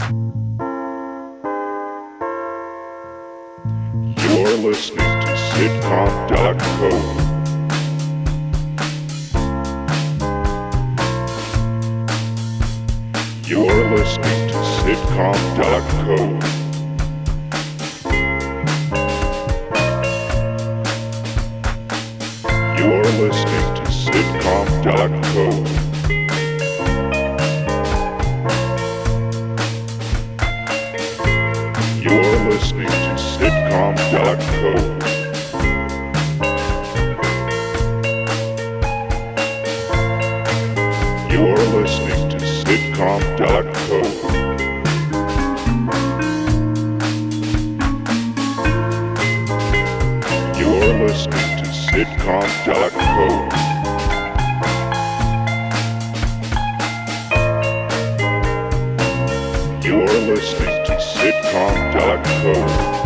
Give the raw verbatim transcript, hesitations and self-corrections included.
You're listening to sitcom dot co. You're listening to sitcom dot co. You're listening to sitcom dot co. You're listening to sitcom dot co. You're listening to sitcom dot co. You're listening to sitcom dot co. You're listening to sitcom dot co.